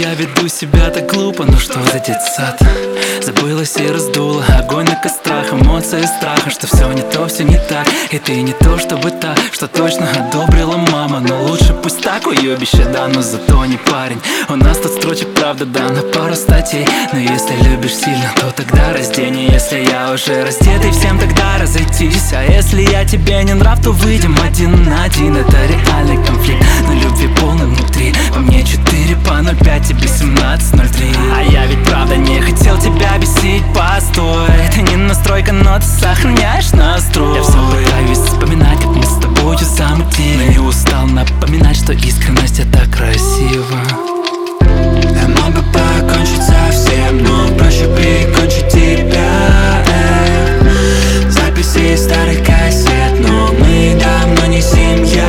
я веду себя так глупо, ну что за детсад? Забылась и раздула огонь на кострах, эмоции страха, что все не то, все не так. И ты не то, чтобы так, что точно одобрила мама. Но лучше пусть так, уебище, да, но зато не парень. У нас тут строчек, правда, да, на пару статей. Но если любишь сильно, то тогда раздень. И если я уже раздетый, всем тогда разойтись. А если я тебе не нрав, то выйдем один на один. Это реальный конфликт, но любви полный внутри. По мне 4 по 0,5, тебе 17,03. А я ведь правда не хотел тебя бесить, постой. Это не настройка, но ты сохраняешь настрой. Я все пытаюсь вспоминать, как мы с тобою замутили. Но не устал напоминать, что искренность это красиво. Я мог бы покончить совсем, но проще прикончить тебя. Записи старых кассет, но мы давно не семья.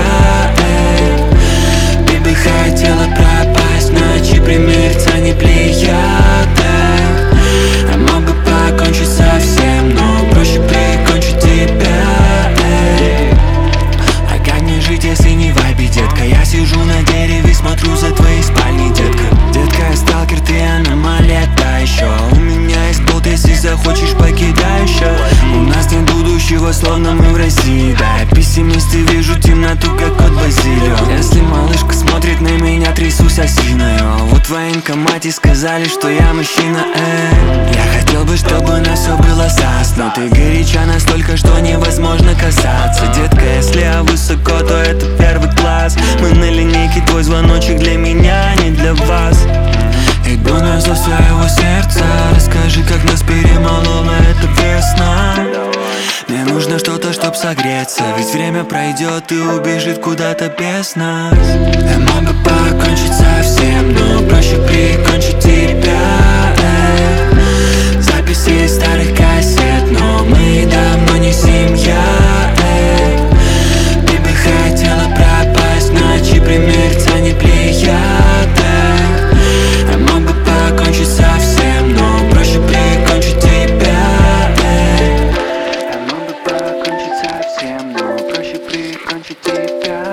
Ты бы хотела пропасть в ночи при мерцании плеяд. Я мог бы покончить совсем, но проще прикончить тебя. А как мне жить, если не в вайбе, детка? Я сижу на дереве, смотрю за твоей спальней, детка. Детка, я сталкер, ты аномалия, та еще. У меня есть болт, если захочешь, покидай еще. У нас нет будущего, словно мы в России, да. Я пессимист и вижу темноту, как кот Базилио. Если малышка смотрит на меня, трясусь осиной. Вот в военкомате сказали, что я мужчина, Я хотел бы, чтобы на все было сас, но ты горяча настолько, что невозможно касаться. Детка, если я высоко, то это первый класс. Мы на линейке, твой звоночек для меня, не для вас. Иду на зов своего сердца. Расскажи, как нас перемолола эта весна. Мне нужно что-то, чтоб согреться. Ведь время пройдет и убежит куда-то без нас. Я мог бы покончить совсем, но проще прикончить тебя. Записи старых кассет, но мы давно не семья. Ты бы хотела пропасть в ночи при мерцании плеяд. Я мог бы покончить совсем, но проще прикончить тебя. Я мог бы покончить совсем, но проще прикончить тебя.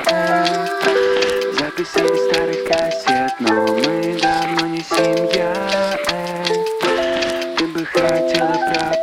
Записи старых кассет, но мы давно не семья. Ты бы хотела пропасть